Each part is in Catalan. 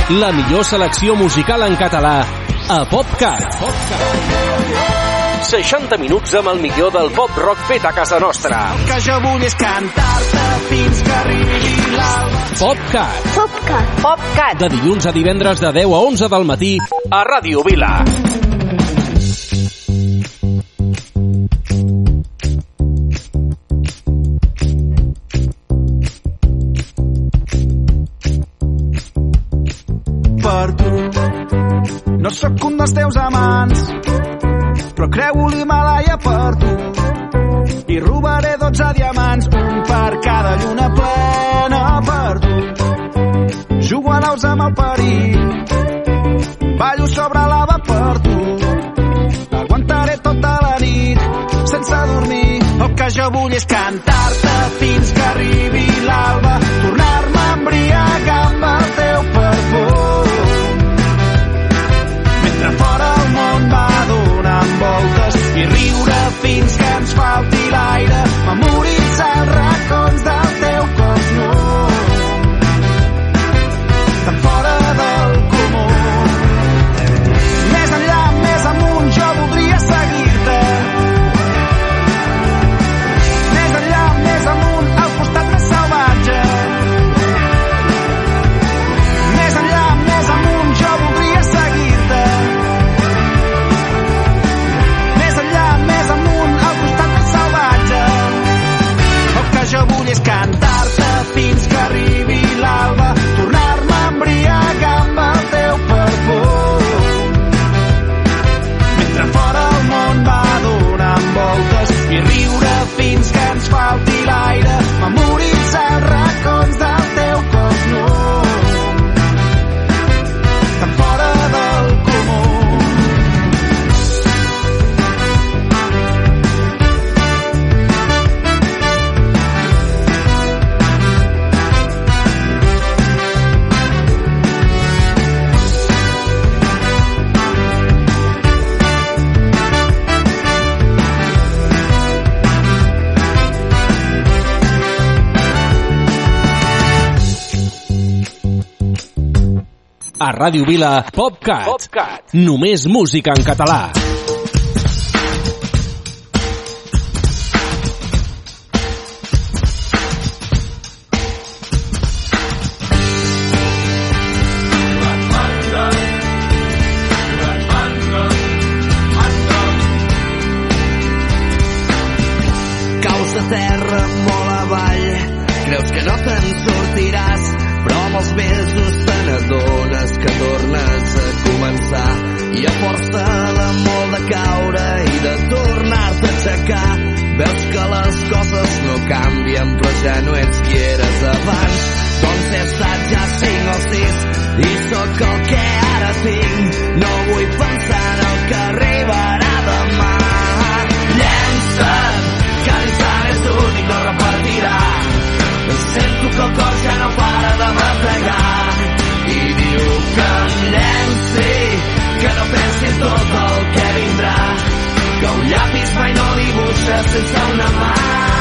La millor selecció musical en català a PopCat. 60 minuts amb el millor del pop rock fet a casa nostra. El que jo vull és cantar-te fins que arribi l'alba. PopCat. PopCat. PopCat. De dilluns a divendres de 10 a 11 del matí a Ràdio Vila. Per tu no sóc un dels teus amants, però creu l'Himàlaia per tu i robaré 12 diamants, un per cada lluna plena per tu. Jugo a naus amb el perill, ballo sobre lava per tu, aguantaré tota la nit sense dormir. El que jo vull és cantar-te fins que arribi l'alba, tornar-me a embriagar amb el teu perfum, mentre fora el món va donant voltes i riure fins que ens falti l'aire, memoritzar els racons del teu cos nu, tan fora del comú. Més enllà, més amunt, jo voldria seguir-te. Més enllà, més amunt, al costat més salvatge. Més enllà, més amunt, jo voldria seguir-te. Més enllà, més amunt, al costat més salvatge. El que jo vull és cantar-te fins que arribi l'alba, tornar-me a embriagar amb el teu perfum, mentre fora el món va donant voltes i riure fins que ens falti l'aire, memoritzar els racons del teu cos nu, tan fora del comú. A Ràdio Vila, PopCat. Només música en català. Caus de terra molt avall, creus que no te'n sortiràs, però amb els mesos te n'adones que tornes a començar i a força de molt de caure i de tornar-te a aixecar veus que les coses no canvien però ja no ets qui eres abans. Doncs he estat ja 5 o 6 i sóc el que ara tinc, no vull pensar en el que arribarà demà. Llença't, que l'instant és únic, no repartirà. Sento que el cor ja no para de bategar i diu que em llenci, que no pensi en tot el que vindrà, que un llapis mai no dibuixa sense una mà.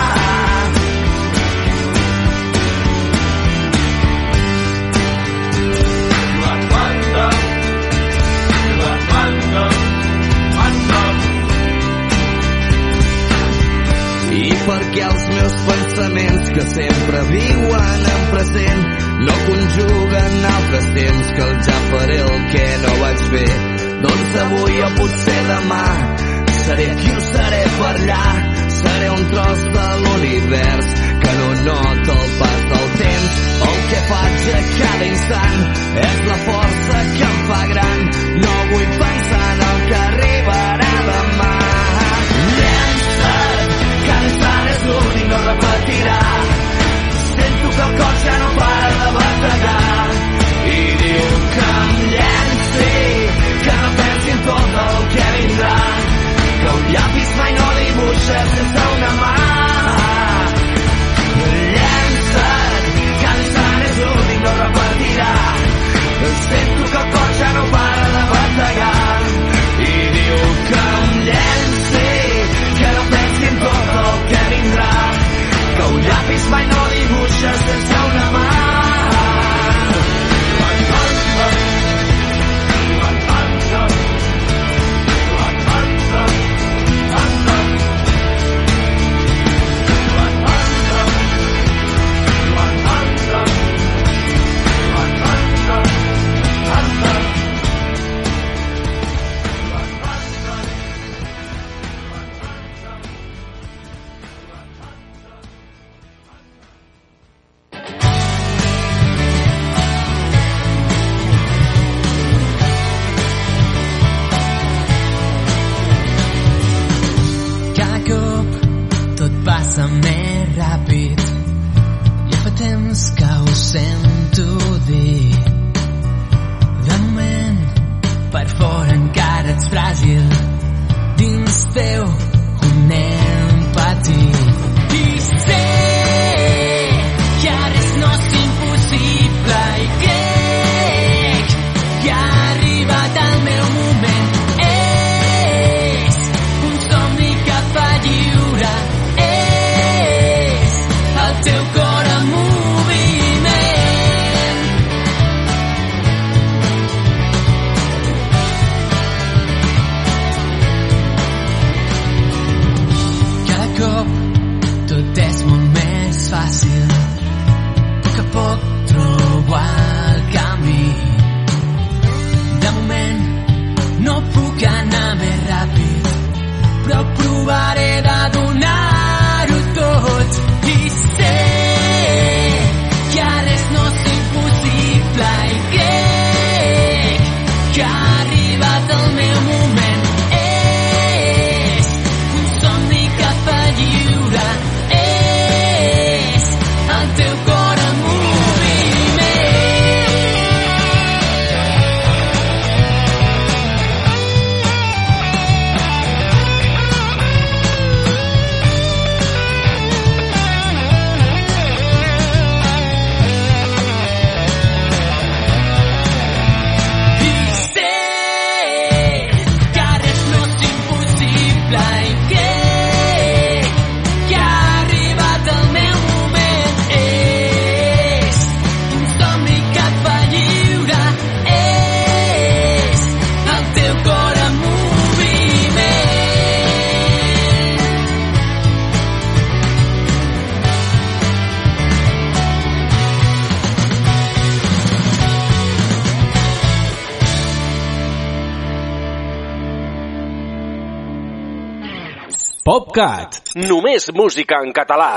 I perquè els meus pensaments que sempre viuen en present no conjuguen altres temps que el ja faré el que no vaig fer, doncs avui o potser demà seré qui ho seré per allà, seré un tros de l'univers que no nota el pas del temps. El que faig a cada instant és la força que em fa gran, no vull pensar en el que arribarà demà. Llença't, que l'instant és l'únic, no repetirà. Sento que el cor ja no para de bategar i diu que em llenci, que no pensi en tot el que vindrà, que un llapis mai no dibuixa sense una mà. PopCat. Només música en català.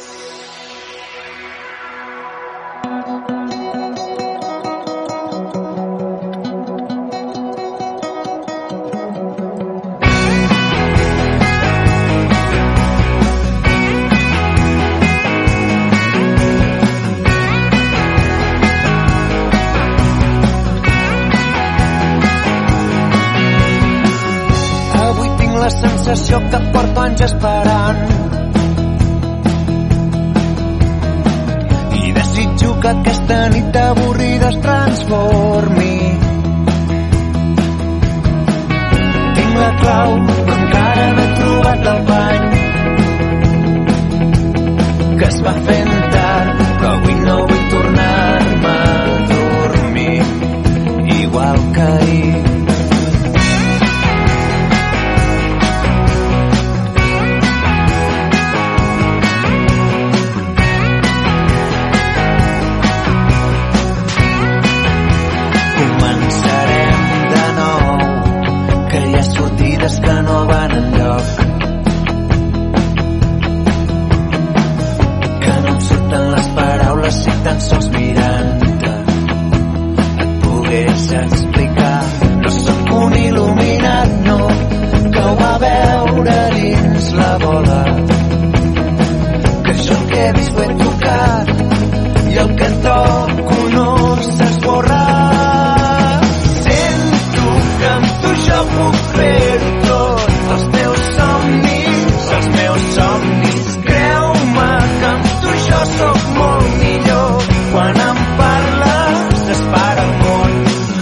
La sensació que porto anys esperant i desitjo que aquesta nit avorrida es transformi. Tinc la clau però encara no he trobat el bany que es va fent tard, però avui no vull tornar-me a dormir igual que ahir. Que no van enlloc, que no em surten les paraules si tan sols mirant-te et pogués explicar. No sóc un il·luminat, no, que ho va veure dins la bola, que jo el que he vist ho he tocat i el que toco no s'esborra. Sento que amb tu jo puc fer-ho tot, els meus somnis. Creu-me que amb tu jo sóc molt millor. Quan em parles es para el món.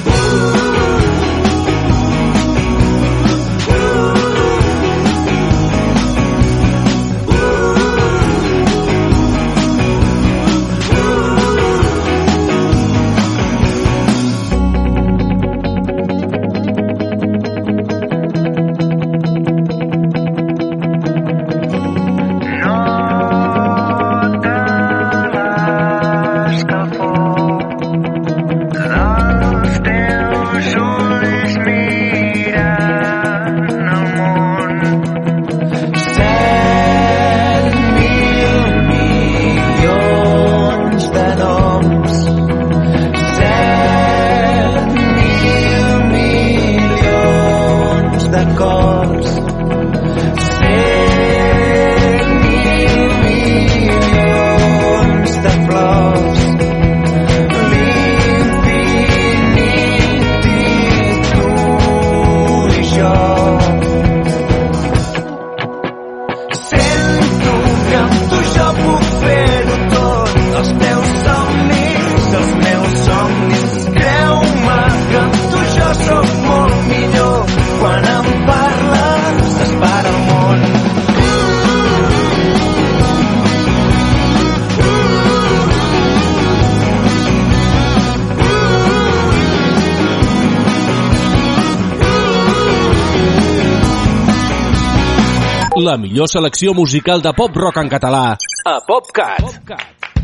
La millor selecció musical de pop-rock en català a PopCat.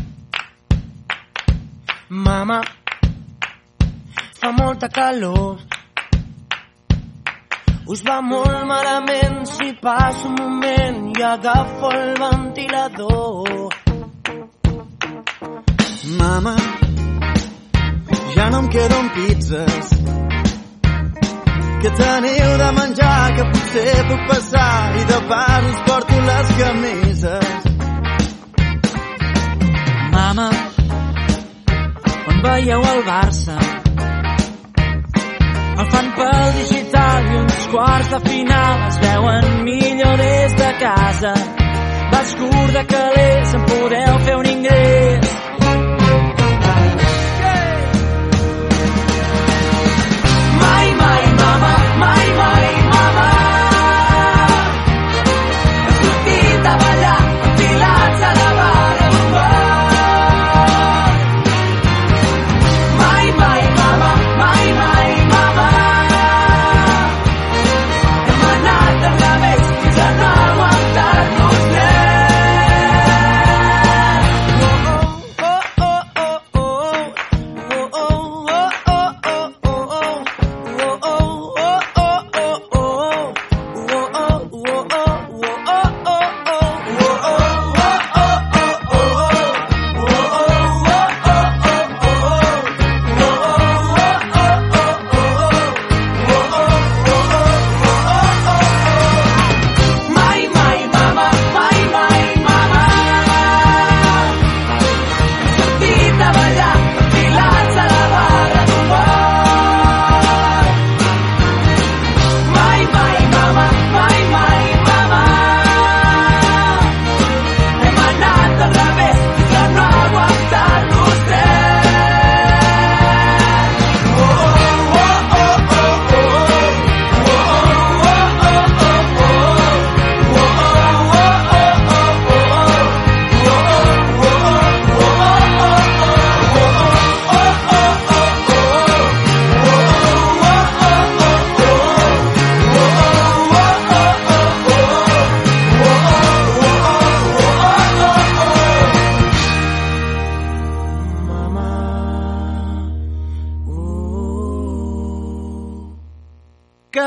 Mama, fa molta calor. Us va molt malament si passo un moment i agafo el ventilador. Mama, ja no em queden pizzas. Que teniu de menjar, que potser puc passar i de pas us porto les camises. Mama, quan veieu el Barça el fan pel digital i uns quarts de final es veuen millor des de casa. Vas curt de calés, en podeu fer un ingrés. Mai, mai, mama, mai, mai, mama. Hem sortit a ballar, enfilats a la barra d'un bar. Mai, mai, mama, mai, mai, mama. Hem anat a través fins a no aguantar-nos més.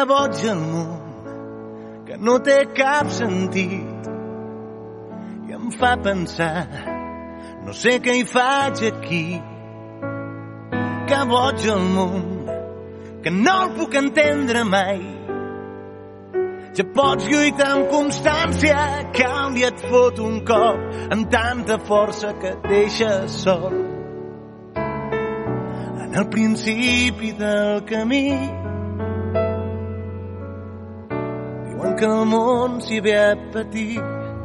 Que boig el món, que no té cap sentit i em fa pensar, no sé què hi faig aquí. Que boig el món, que no el puc entendre mai. Ja pots lluitar amb constància, que un dia et fot un cop amb tanta força que et deixes sol. En el principi del camí diuen que el món s'hi ve a patir.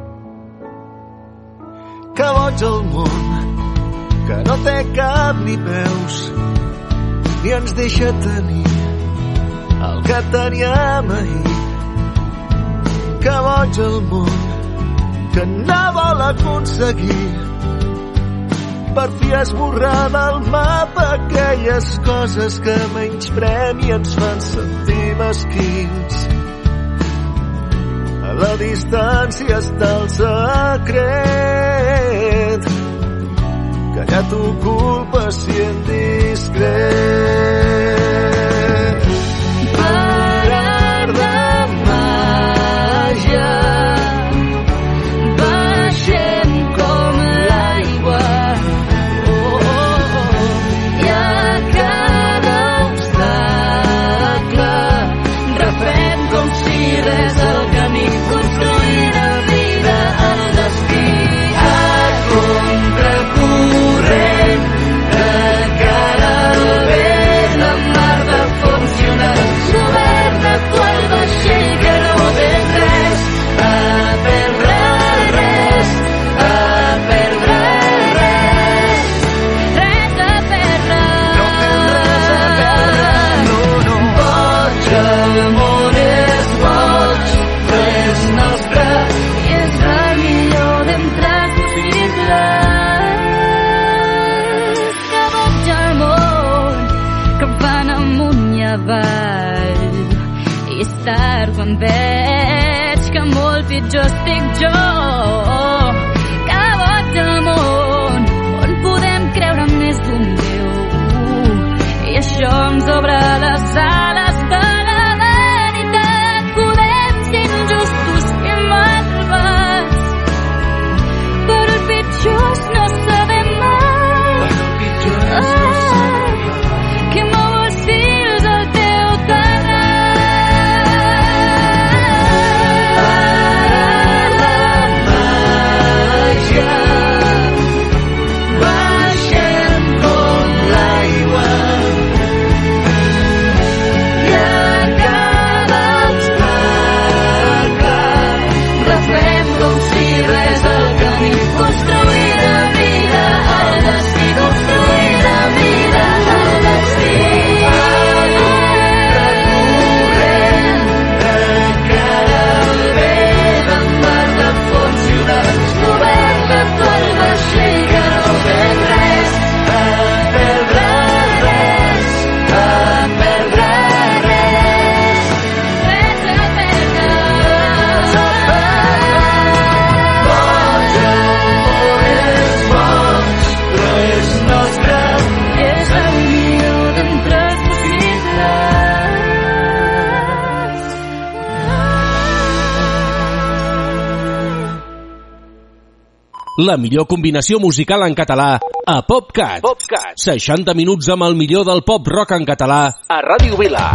Que boig el món, que no té cap ni peus, ni ens deixa tenir el que teníem ahir. Que boig el món, que no vol aconseguir per fi esborrar del mapa aquelles coses que menysprem i ens fan sentir mesquins. A la distància està el secret, que ja t'ocupa si en discret. Per art de màgia baixem com l'aigua, i a cada obstacle refem com si res el camí, construir la vida al destí. A contracorrent, de cara al vent, la mar de funcionants, govern de tu el vaixell que no ven res, a perdre res, a perdre res. Res a perdre. No fem res a perdre. No, no. Boig, el món és boig, però és nostre i és la millor d'entres possibles. Que boig el món, que em fan amunt i avall, i és tard quan veig que molt pitjor estic jo. Que boig el món, on podem creure més d'un Déu, i això ens obre les ales de la veritat. Podem ser injustos i malvats, però el pitjor és no saber mai. Que mou els fils al teu terrat. Màgia, baixem com l'aigua, i a cada obstacle refem com si res el camí, construir la vida al destí, construir la vida al destí. A contracorrent, de cara al vent, en mar de funcionants, govern de tu el vaixell que no ven res, a perdre res, a perdre res. Res a perdre. Boig, el món és boig, però és nostre, és el millor d'entre els possibles. La millor combinació musical en català a PopCat. 60 minuts amb el millor del pop rock en català a Ràdio Vila.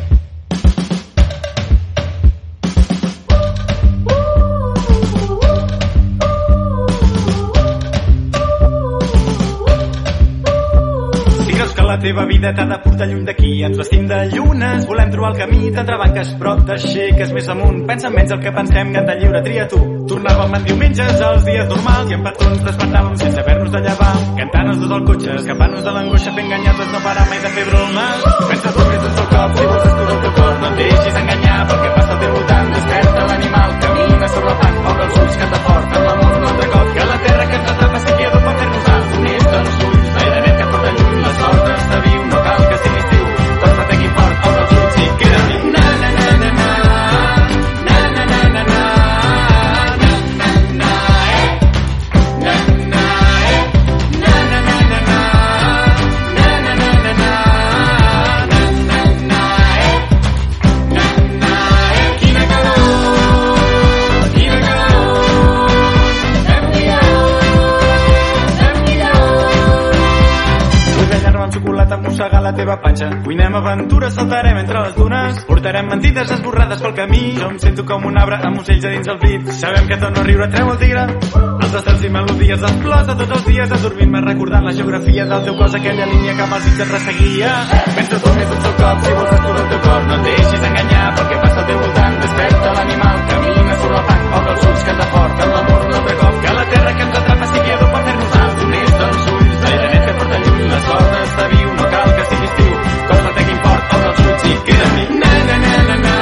Si creus que la teva vida t'ha de portar lluny d'aquí, ens vestim de llunes, volem trobar el camí d'entrebanques, però t'aixeques més amunt. Pensa menys el que pensem, ganda lliure, tria tu. Tornàvem en diumenges als dies normals i en petons despertàvem sense haver-nos de llevar, cantant els dos al cotxe, escapant-nos de l'angoixa, fent enganyades, no parar mai de fer bromes. Pensa tu més d'un sol cop, si vols descobrir el teu cor, no et deixis enganyar pel que passa al teu voltant. Desperta l'animal, camina sobre el fang, obre els ulls, canta fort, amb l'amor un altre cop, que la terra que ens atrapa estigui ador per fer-nos alt, units als ulls, l'aire net que porta lluny, la sort està viu, no cal que sigui estiu, tot s'ategui fort, obre els ulls i queda viu. Na na na na na, na na na na na, na na na eh, na na eh, na na na na na, na na na na na, na na na eh, na na la teva panxa. Cuinem aventures, saltarem entre les dunes, portarem mentides esborrades pel camí. Jo em sento com un arbre amb ocells a dins el pit. Sabem que tot no riure treu el tigre. Els estels i melodies d'explosa tots els dies, adormint-me recordant la geografia del teu cos, aquella línia que amb els dits et resseguia. Pensa tu més un sol cop, si vols descobrir el teu cor, no et deixis enganyar pel que passa al teu voltant. Desperta l'animal, camina sobre el fang, obre els ulls que t'aporten l'amor un altre cop. Que la terra que ens atrapa sigui ador per fer-nos alt. Units dels ulls, l'aire net que porta lluny, la sort està viu, no cal que sigui estiu. Cosa té quin fort, obre els ulls i queda amb mi. Na na na na na.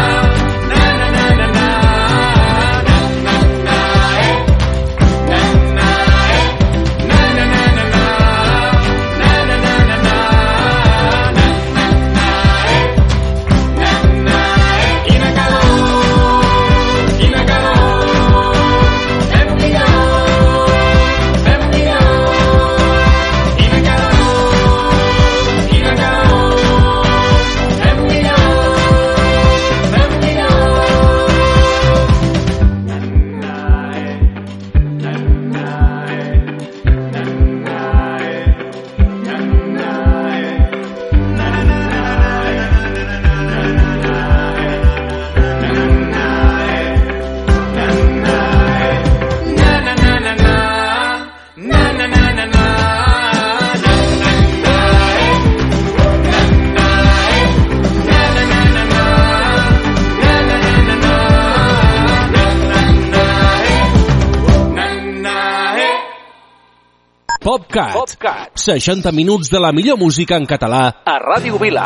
PopCat. 60 minuts de la millor música en català a Ràdio Vila.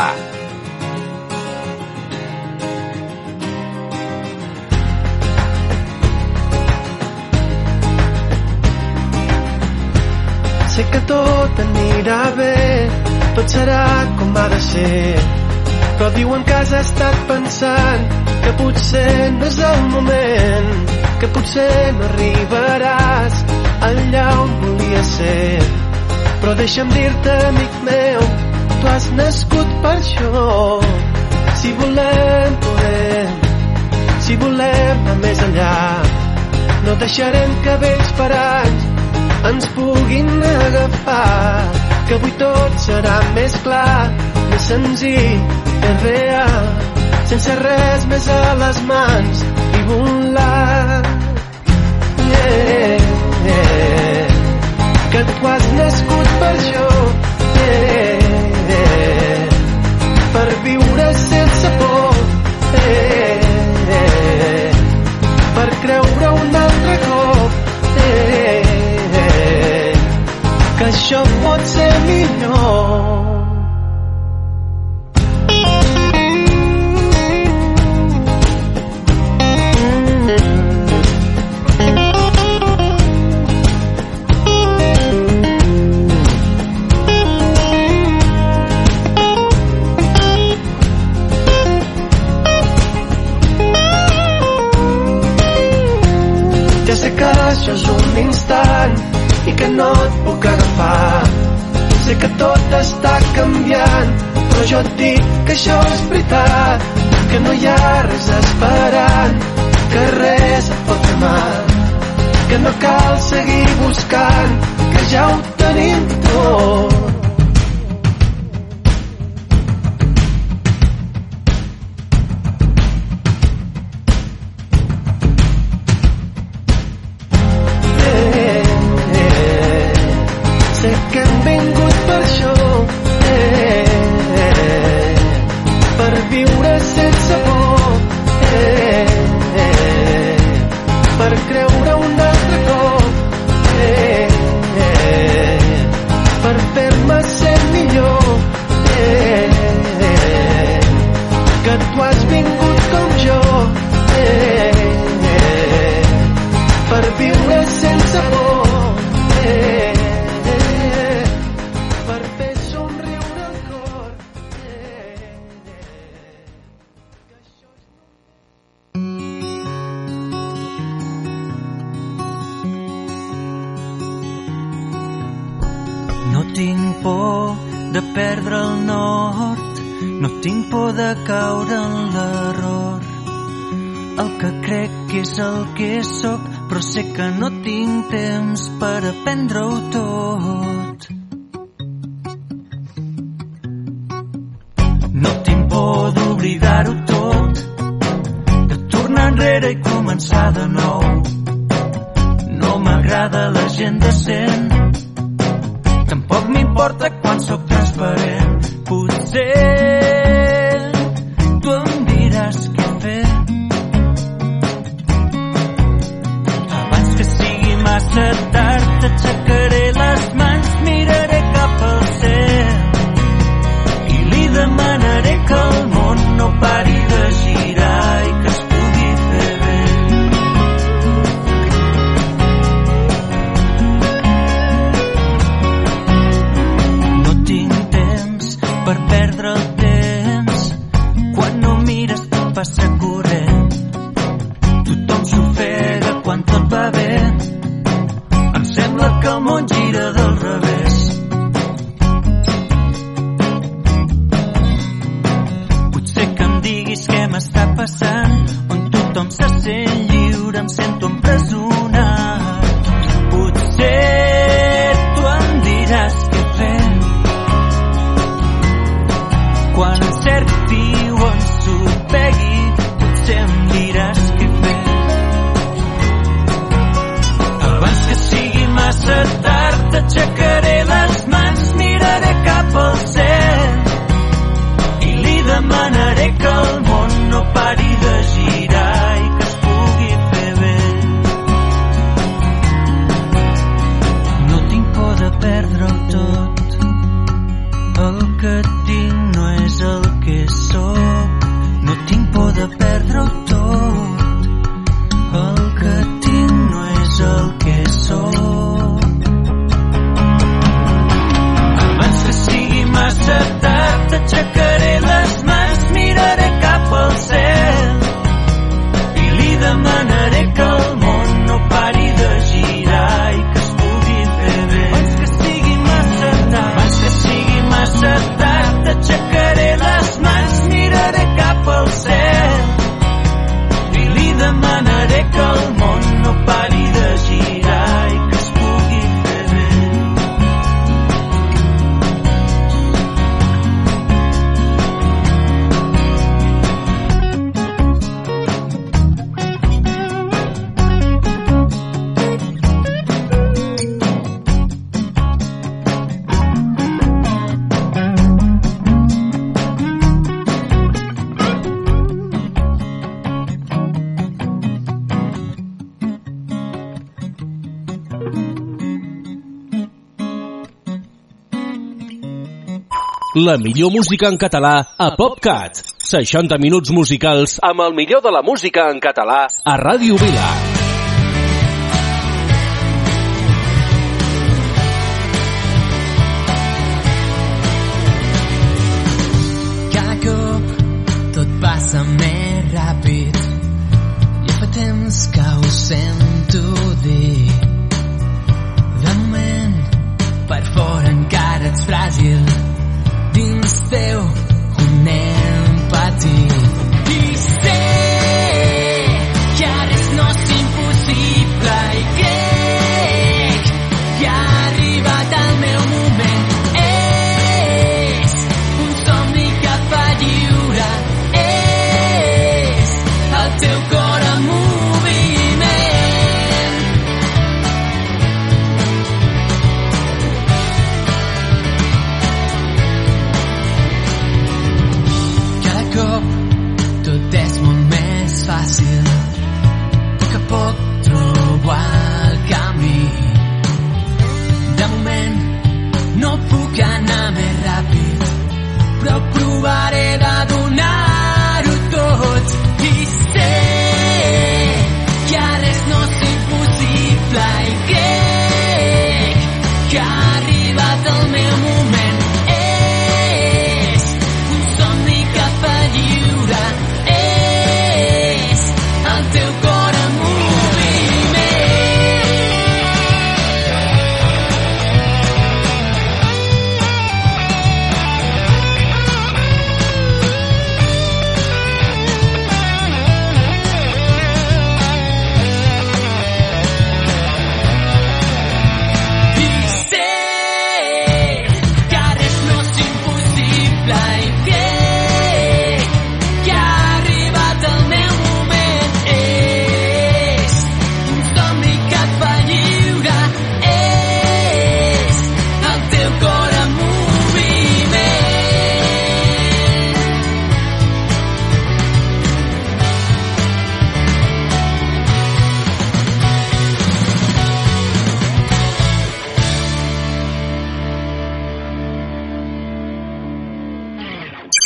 Sé que tot anirà bé, tot serà com ha de ser, però diuen que has estat pensant que potser no és el moment, que potser no arribaràs allà on volia ser. Però deixa'm dir-te, amic meu, tu has nascut per això. Si volem, podem, si volem anar més enllà, no deixarem que vells parats ens puguin agafar, que avui tot serà més clar, més senzill, més real, sense res més a les mans i volar. Que tu has nascut per això, per viure sense por, per creure un altre cop, que això pot ser millor. Això és un instant i que no et puc agafar. Sé que tot està canviant, però jo et dic que això és veritat, que no hi ha res esperant, que res et pot fer mal, que no cal seguir buscant, que ja ho tenim tot. No tinc por de perdre el nord, no tinc por de caure en l'error. El que crec és el que sóc, però sé que no tinc temps per aprendre-ho tot. oblidar-ho tot, de tornar enrere i començar de nou. No m'agrada la gent decent, tampoc m'importa quan sóc transparent. Potser tu em diràs què fer abans que sigui massa tard. T'aixecaré les mans, miraré cap al cel i li demanaré que el món no pari de girar i que es pugui fer bé. No tinc temps per perdre el temps, quan no mires tot passa corrent. Tothom s'ofega quan tot va bé, em sembla que el món gira del revés. Potser que em diguis què m'està passant, on tothom se sent lliure, em sento empresonat. Potser tu em diràs què fer quan encerti o ensopegui, potser em diràs què fer abans que sigui massa tard. T'aixecaré les mans, miraré cap al cel i li demanaré que el món no pari de girar i que es pugui fer bé. No tinc por de perdre-ho tot, el que tinc no és el que sóc. No tinc por de perdre-ho tot, el que tinc no és el que sóc. Abans que sigui massa tard, t'aixecaré les mans, miraré cap al cel i li demanaré que el món no pari de girar i que es pugui fer bé. Abans que sigui massa tard, abans que sigui massa tard, t'aixecaré les mans, miraré cap al cel i li demanaré que el món no pari de girar i que es pugui fer bé. La millor música en català a PopCat. 60 minuts musicals amb el millor de la música en català a Ràdio Vila. Cada cop tot passa més ràpid. Ja fa temps que ho sento dir. De moment, per fora encara ets fràgil. Dins teu un nen petit. I sé que res no és impossible i crec que ha arribat el meu moment. És un somni que fa lliure, és el teu cor en moviment. Tot és molt més fàcil, a poc a poc trobo el camí. De moment no puc anar més ràpid, però provaré de donar-ho tot. I sé que res no és impossible i crec que ha arribat el meu moment. És un somni que fa lliure, és el teu cor en moviment.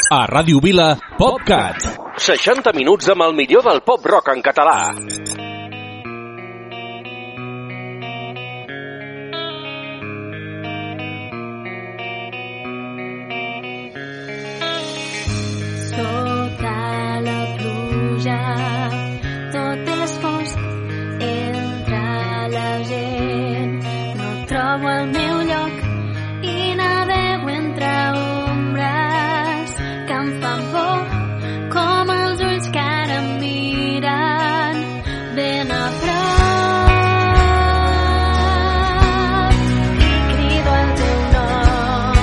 A Ràdio Vila, PopCat. 60 minuts amb el millor del pop rock en català. Sota la pluja, tot és fosc entre la gent. No trobo el meu lloc i navego entre ombres que em fan por, com els ulls que ara em miren ben a prop. I crido el teu nom.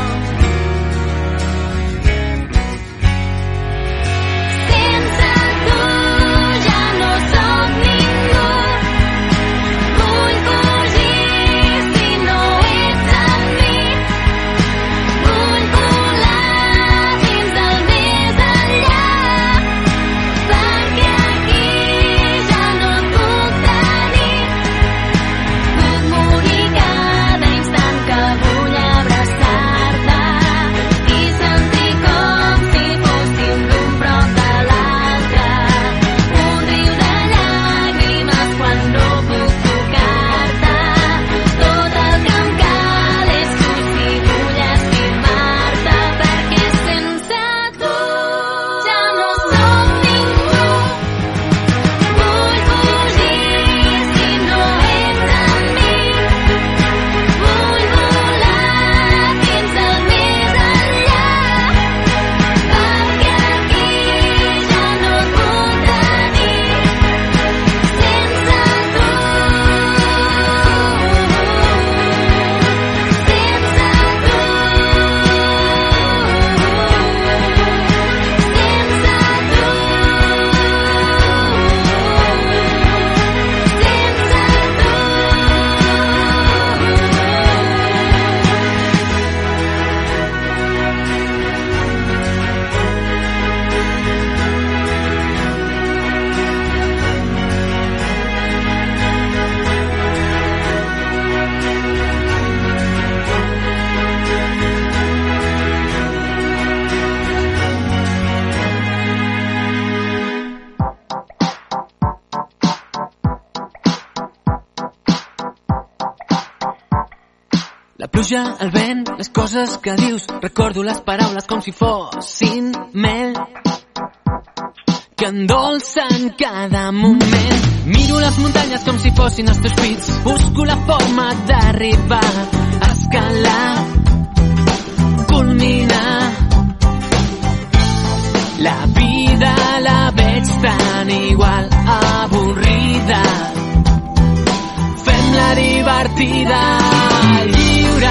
Sense tu ja no soc ningú. Vull fugir si no ets amb mi. Vull volar fins al més enllà, perquè aquí ja no et puc tenir. Puc morir cada instant que vull abraçar-te i sentir com si fóssim d'un prop de l'altre. Un riu de llàgrimes quan no puc tocar-te. Tot el que em cal és tu si vull estimar-te, perquè sense tu ja no soc ningú. Vull fugir si no ets amb mi. Vull volar fins al més enllà, perquè aquí ja no et puc tenir. Sense tu, La pluja, el vent, les coses que dius, recordo les paraules com si fossin mel que endolcen cada moment. Miro les muntanyes com si fossin els teus pits, busco la forma d'arribar, escalar, culminar. La vida la veig tan igual, avorrida. Fem-la divertida, lliure,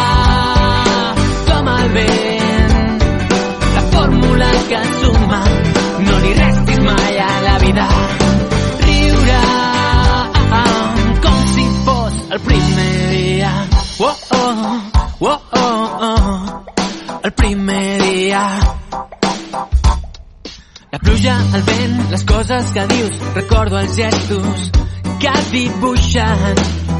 com el vent. La fórmula que suma, no li restis mai a la vida. Riure, com si fos el primer dia. Oh, oh, oh, oh, oh, el primer dia. La pluja, el vent, les coses que dius, recordo els gestos que dibuixen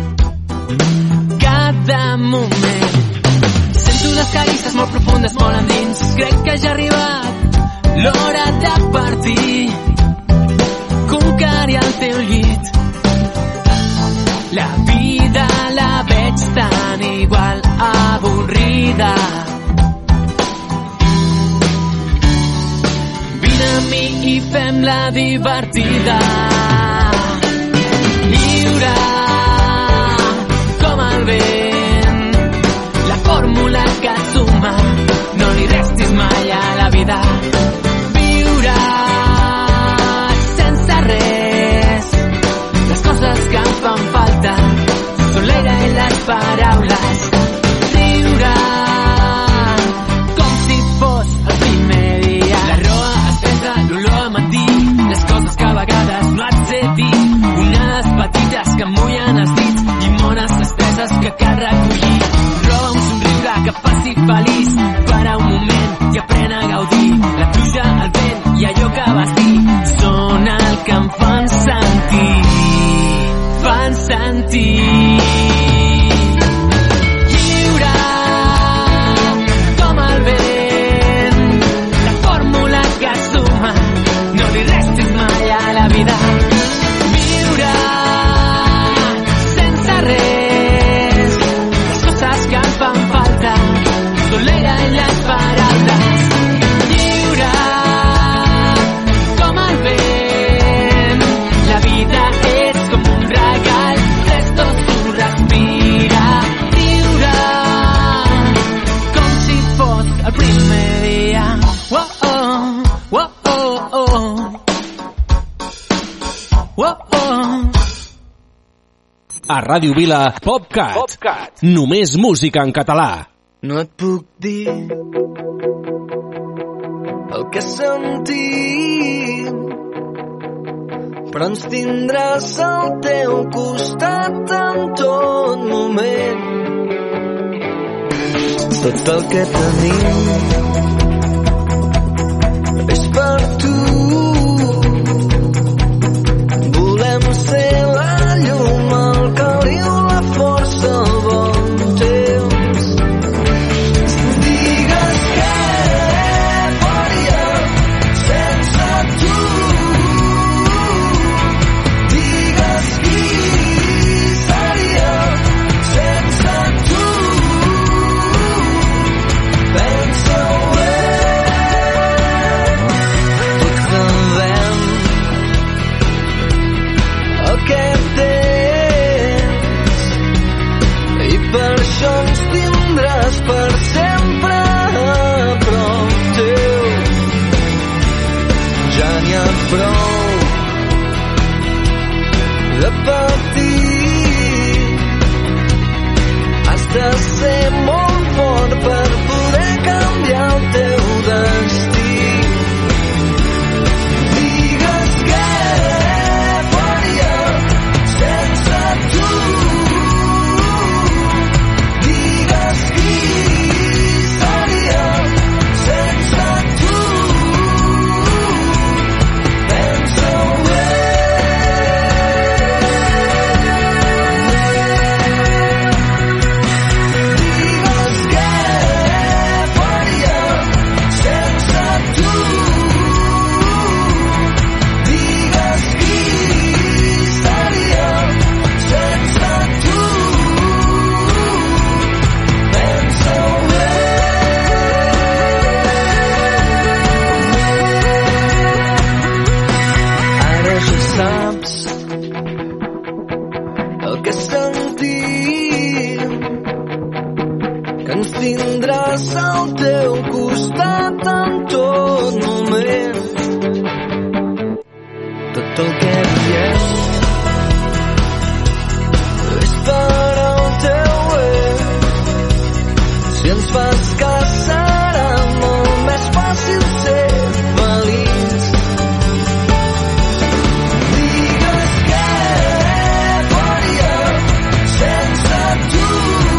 cada moment. Sento les carícies molt profundes, molt endins. Crec que ja ha arribat l'hora de partir, conquerir el teu llit. La vida la veig tan igual, avorrida. Vine a mi i fem-la divertida. Lliure, com el vent. La fórmula que suma, no li restis mai a la vida. Viure sense res. Les coses que em fan falta són l'aire i les paraules. Riure com si fos el primer dia. La roa espessa, l'olor a matí, les coses que a vegades no et sé dir. Onades petites que em mullen els dits, llimones esteses que cal recollir. Roba un somriure que faci feliç, para un moment i aprèn a gaudir. La pluja, el vent i allò que vas dir són el que em fan sentir. Fan sentir. Lliure com el vent. La A Ràdio Vila, PopCat. Només música en català. No et puc dir el que sentim, però ens tindràs al teu costat en tot moment. Tot el que tenim és per tu. Volem ser la llum, el caliu, la força, el bon temps. Digues què faríem sense tu. Digues qui seríem sense tu. Pensa-ho bé. Tots sabem el que tens i per això ens tindràs per sempre a prop teu. Ja n'hi ha prou de patir. Has de ser molt fort per poder canviar el teu destí. Digues què faríem sense tu. Digues qui seríem sense tu. Pensa-ho bé. Digues què faríem sense tu. Digues qui seríem sense tu. Pensa-ho bé. Ara ja saps el que sentim, que ens tindràs al teu costat en tot moment. Tot el que diem és per al teu bé. Si ens fas cas serà molt més fàcil ser feliç. Digues què faríem sense tu.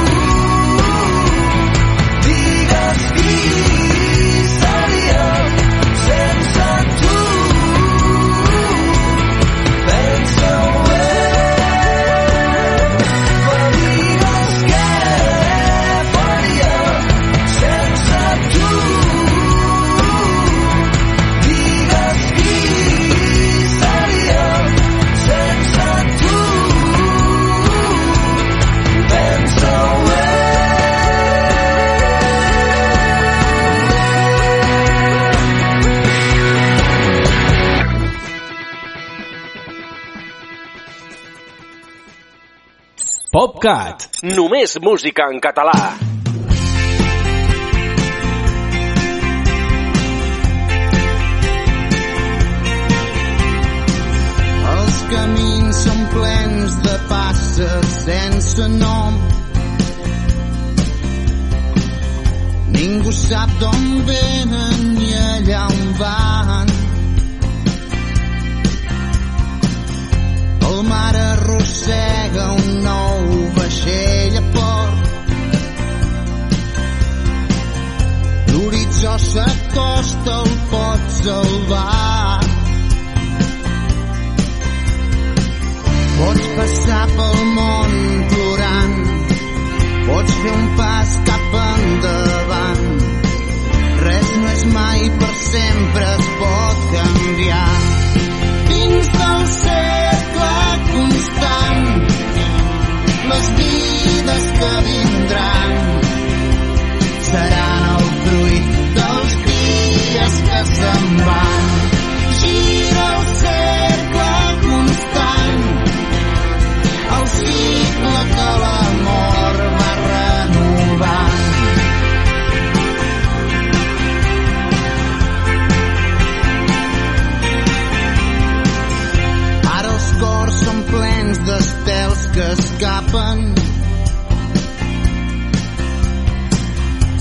Digues qui seríem sense tu. Pensa-ho bé. Digues què faríem sense tu. Digues qui seríem sense tu. Pensa-ho bé. PopCat. Només música en català. Els camins són plens de passes sense nom. Ningú sap d'on venen ni allà on van. El mar arrossega un nou vaixell a port. L'horitzó s'acosta, el pot salvar. Pots passar pel món plorant, pots fer un pas cap endavant. Res no és mai per sempre, es pot canviar. Dins del cercle constant, les vides que vindran seran el fruit dels dies que se'n van. Gira el cercle constant, el cicle que l'amor va renovant. Ara els cors són plens d'estels que es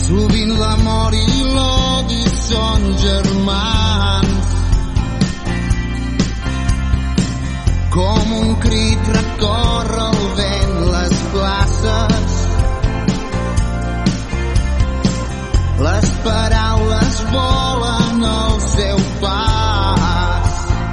Sovint l'amor i l'odi són germans. Com un crit recorre el vent les places. Les paraules volen al seu pas.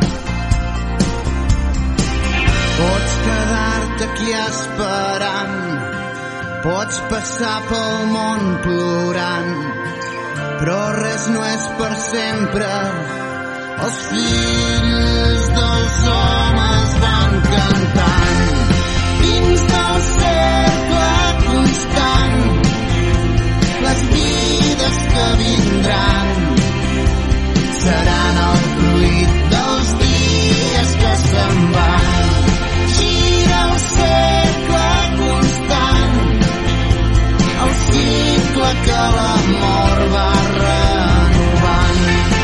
Pots quedar-te aquí esperant, pots passar pel món plorant, però res no és per sempre. Els fills dels homes van cantant dins del cercle constant. Les vides que vindran seran el fruit dels dies que se'n van. Gira el cercle constant, el cicle que l'amor va renovant.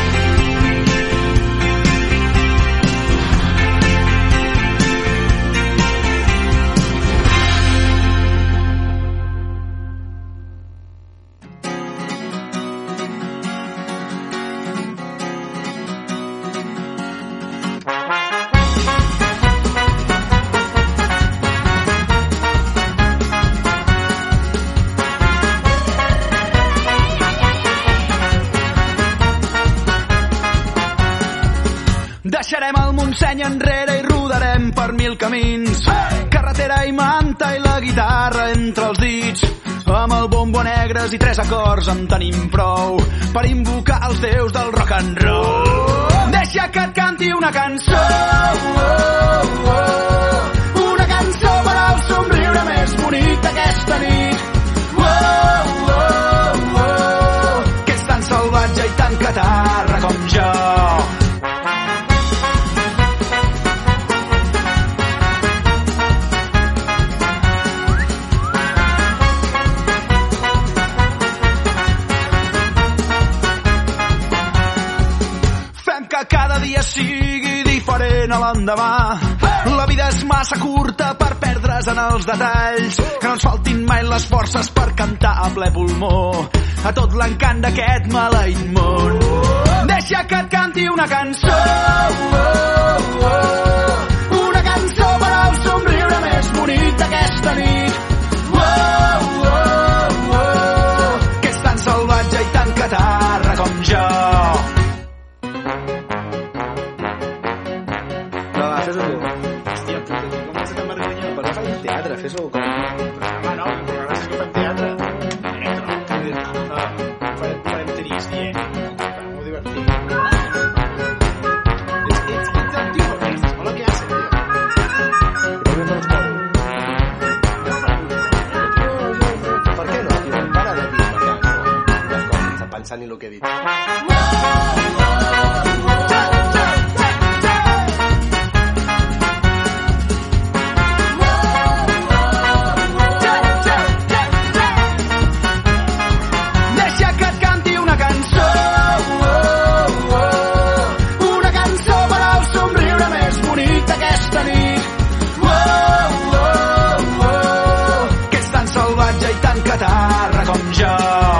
Deixarem el Montseny enrere i rodarem per 1000 camins. Carretera i manta i la guitarra entre els dits. Amb el bombo negres i 3 acords en tenim prou per invocar els déus del rock and roll. Deixa que et canti una cançó, una cançó per al somriure més bonic d'aquesta nit. Que és tan salvatge i tan catarra com jo. Cada dia sigui diferent a l'endemà. La vida és massa curta per perdre's en els detalls. Que no ens faltin mai les forces per cantar a ple pulmó a tot l'encant d'aquest maleït món. Deixa que et canti una cançó, una cançó per al somriure més bonic d'aquesta nit. Que és tan salvatge i tan catarra com jo. Fes-ho tu. Hòstia, puta, com vas a fer vergonya? Per què fas un teatre? Fes-ho com... Home, no, el programa és que fem teatre. Farem tenis dient. Molt divertit. Ets el tio per festes. Hola, què haces, tio? Per què no els cobro? Per què no, tio? Para de dir per què no. Les coses sense pensar ni el que he dit. Catarra com jo.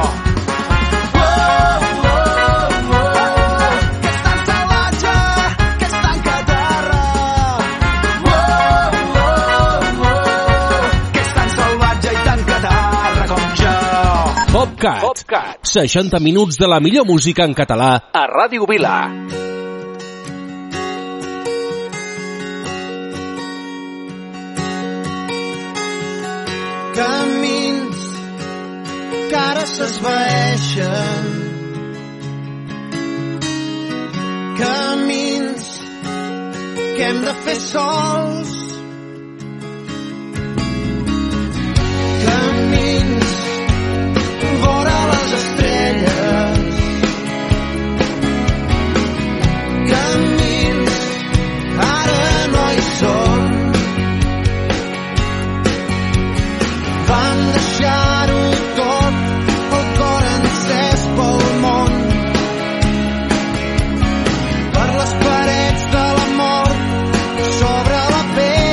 Que és tan salvatge, que és tan catarra. Que és tan salvatge i tan catarra com jo. PopCat. 60 minuts de la millor música en català a Ràdio Vila. Camins que ara s'esvaeixen, camins que hem de fer sols, camins vora les estrelles, camins ara no hi són. Vam deixar-ho tot, el cor encès pel món, per les parets de la mort, sobre la pell.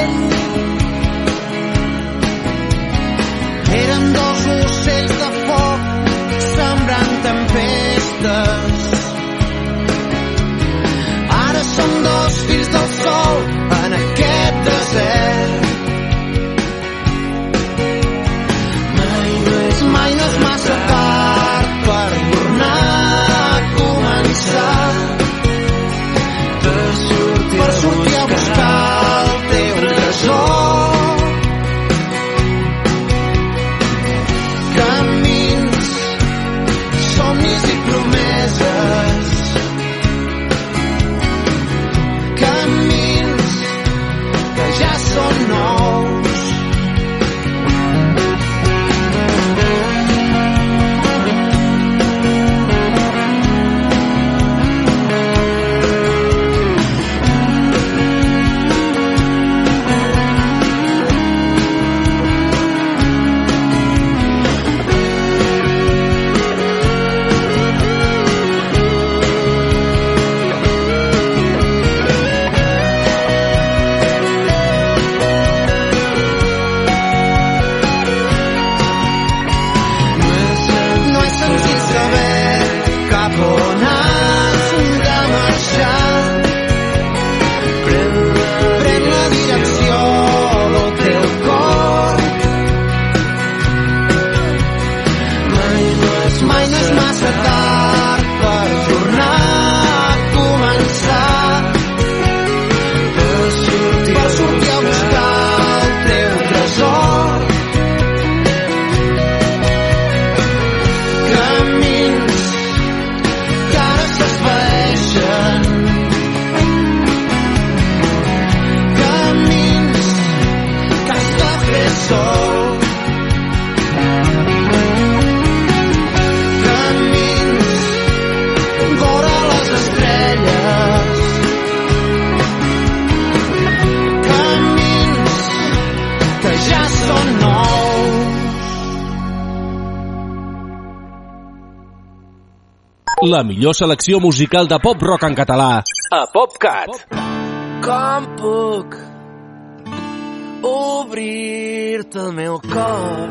La millor selecció musical de pop-rock en català a PopCat. Com puc obrir-te el meu cor?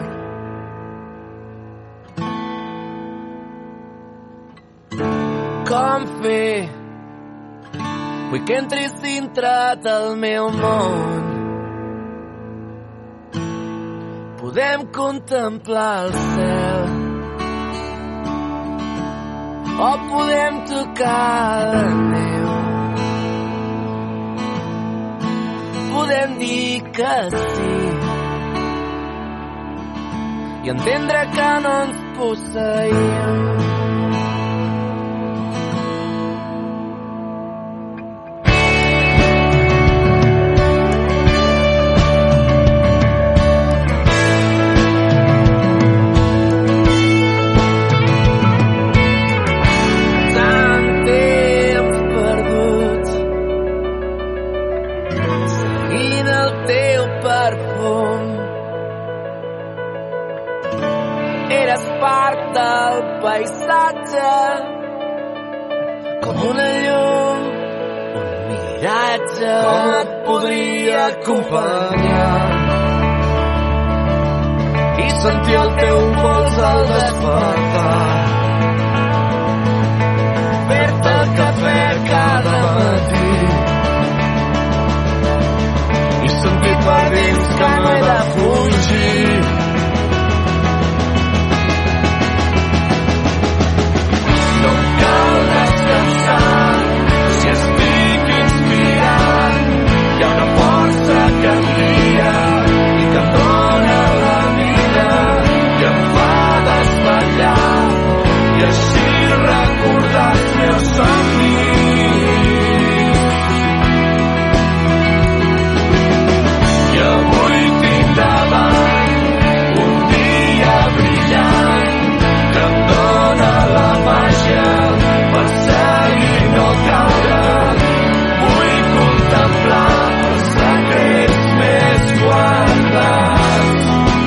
Com fer? Vull que entris dintre del meu món. Podem contemplar el cel o podem tocar la neu. Podem dir que sí i entendre que no ens posseïm. Del paisatge com una llum, un miratge. Com et podria acompanyar i sentir el teu pols al despertar, fer-te el cafè cada matí i sentir per dins que no he de fugir. Si estic inspirant, hi ha una força que em guia i que em dóna la vida i em fa desvetllar i així recordar els meus somnis. I avui tinc davant un dia brillant que em dóna la màgia per seguir i no caure. Vull contemplar els secrets més guardats.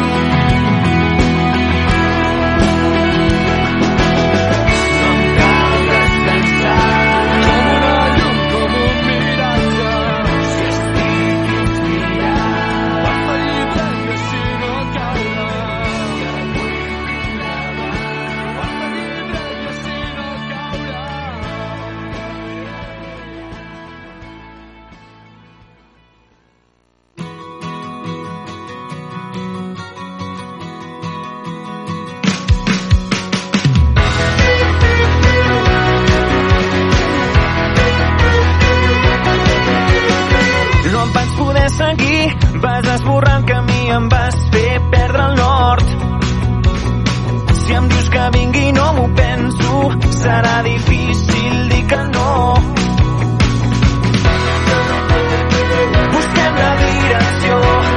No em cal descansar com una llum, com un miratge. Si estic inspirat, porta llibre i així no caure. Vull porta llibre i així no caure. No em vaig poder seguir, vas esborrar el camí, em vas fer perdre el nord. Si em dius que vingui no m'ho penso, serà difícil dir que no. Busquem la direcció,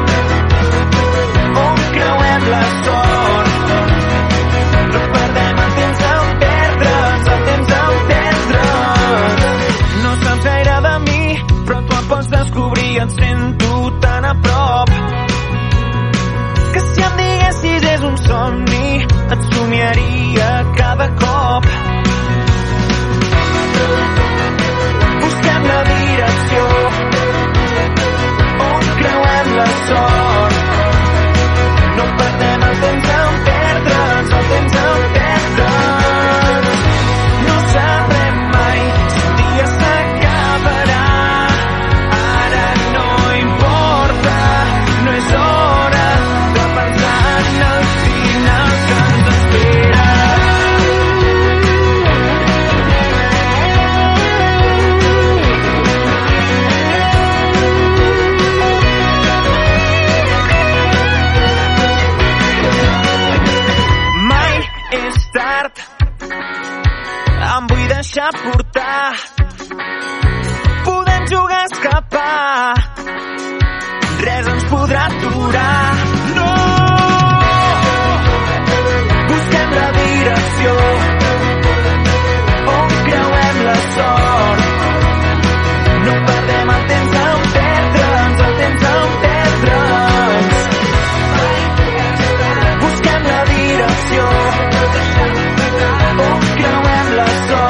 on creuem la sort. No perdem el temps en perdre'ns, el temps en perdre'ns. No saps gaire de mi, però tu em pots descobrir, et sento tan a prop que si em diguessis és un somni, et somiaria cada cop. Busquem la direcció, on creuem la sort. No perdem el temps en perdre'ns, el temps en perdre'ns. No sabrem mai si un dia s'acabarà. Ara no importa, no és hora de pensar en el final que ens espera. Mai és tard, em vull deixar portar. Podem jugar a escapar, res ens podrà aturar. No! Busquem la direcció, on creuem la sort. No perdem el temps en perdre'ns, el temps en perdre'ns. Busquem la direcció, on creuem la sort.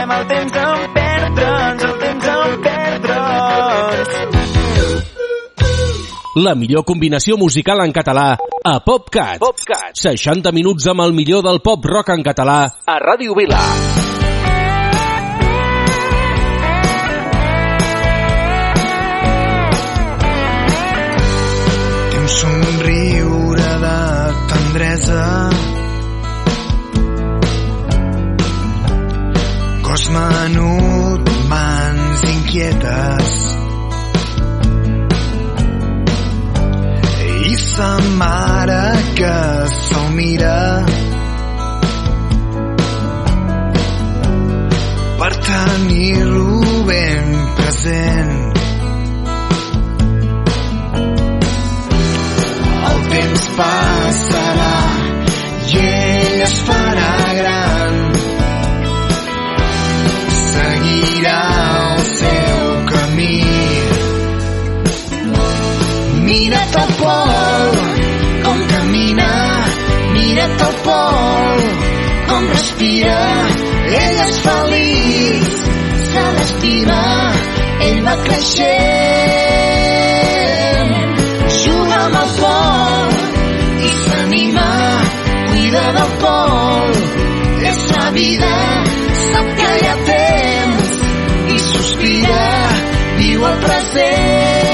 perdem el temps en perdre'ns, el temps en perdre'ns. La millor combinació musical en català a PopCat. 60 minuts amb el millor del pop rock en català a Ràdio Vila. Té un somriure de tendresa, cos menut, mans inquietes, i sa mare que se'l mira per tenir-lo ben present. El temps passarà i ell es farà gran, seguirà el seu camí. Mira't al pol, com camina, mira't al pol, com respira. Ell és feliç, se l'estima, ell va creixent. Juga amb el pol i s'anima, cuida del pol, és la vida, sap que hi ha temps i sospira, viu el present.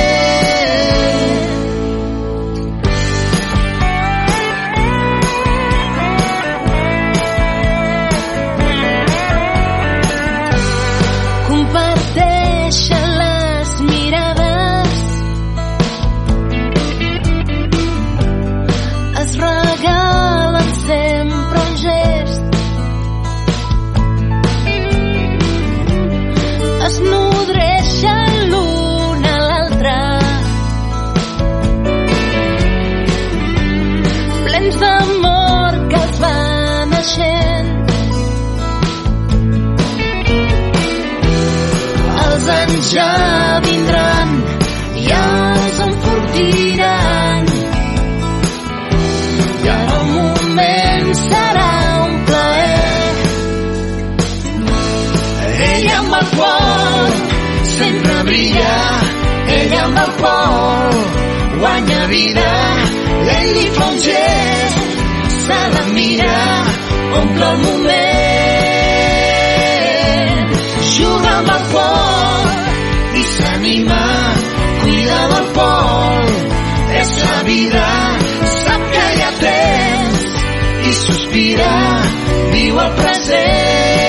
Comparteixen les mirades, es regalen sempre un gest, es nodreixen l'un a l'altre, plens d'amor que els va naixent. Els anys ja vindran i els enfortiran, i en el moment serà un plaer. Ell amb el pol sempre brilla, ell amb el pol guanya vida. Ell li fa un gest, se la mira, omple el moment. Juga amb el pol i s'anima, cuida del pol, és la vida, sap que hi ha temps i sospira, viu el present.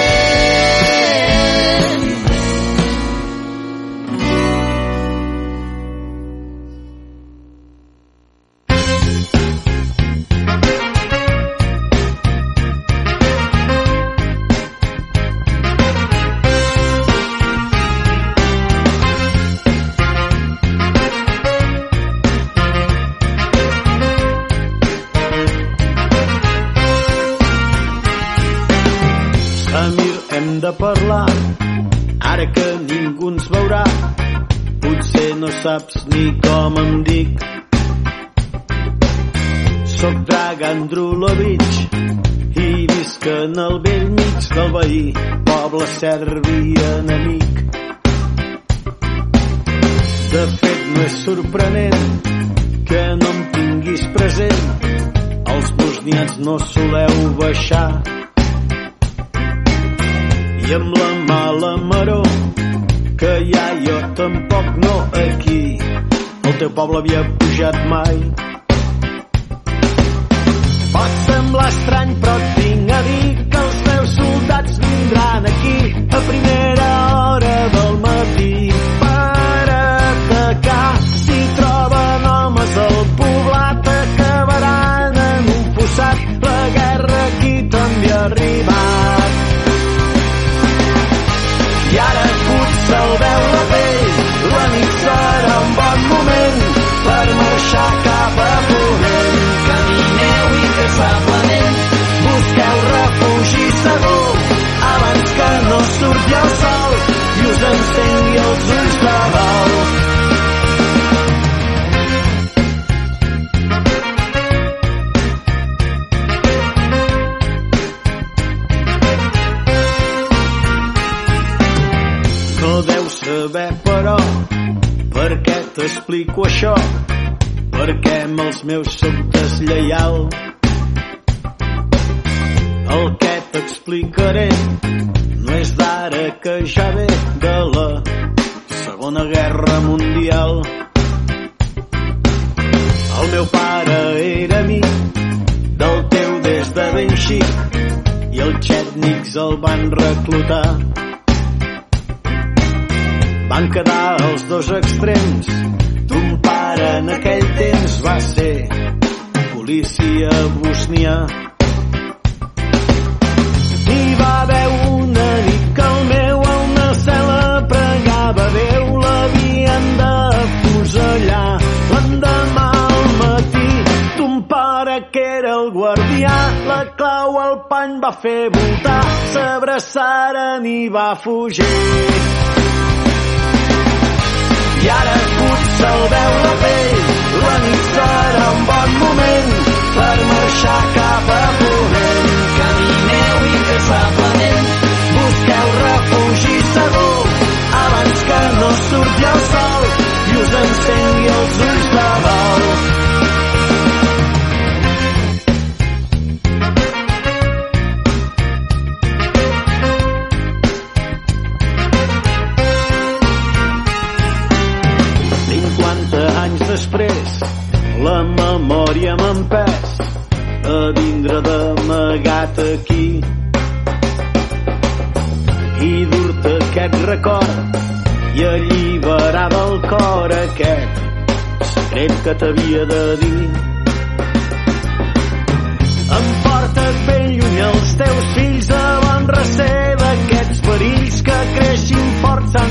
De parlar, ara que ningú ens veurà, potser no saps ni com em dic. Soc Dragan Drulovich i visc en el vell mig del veí, poble serbi enemic. De fet, no és sorprenent que no em tinguis present, els bosnians no soleu baixar. I amb la mala maror que hi ha, jo tampoc no aquí, el teu poble havia pujat mai. Pot semblar estrany, però et vinc a dir que els meus soldats vindran aquí a primera hora del matí per atacar. Si troben homes al poblat acabaran en un fossat, la guerra aquí també ha arribat. I ara potser el veu la pell, la nit serà un bon moment per marxar cap a ponent. Camineu incansablement, busqueu saber, però, per què t'explico això? Perquè amb els meus soc deslleial. El que t'explicaré no és d'ara, que ja ve de la Segona Guerra Mundial. El meu pare era amic del teu des de ben xic i els txètnics el van reclutar. Van quedar els dos extrems. Ton pare en aquell temps va ser policia bosnià. Hi va haver una nit que el meu alnacel pregava Déu, l'havien de fusellar. L'endemà al matí ton pare, que era el guardià, la clau al pany va fer voltar, s'abraçaren i va fugir. I ara potser el veu la pell, la nit serà un bon moment per marxar cap a ponent. Camineu incansablement, busqueu refugi segur abans que no surti el sol i us encengui els ulls de blau. Després, la memòria m'empès a vindre d'amagat aquí i dur-te aquest record i alliberar del cor aquest secret que t'havia de dir. Em portes bé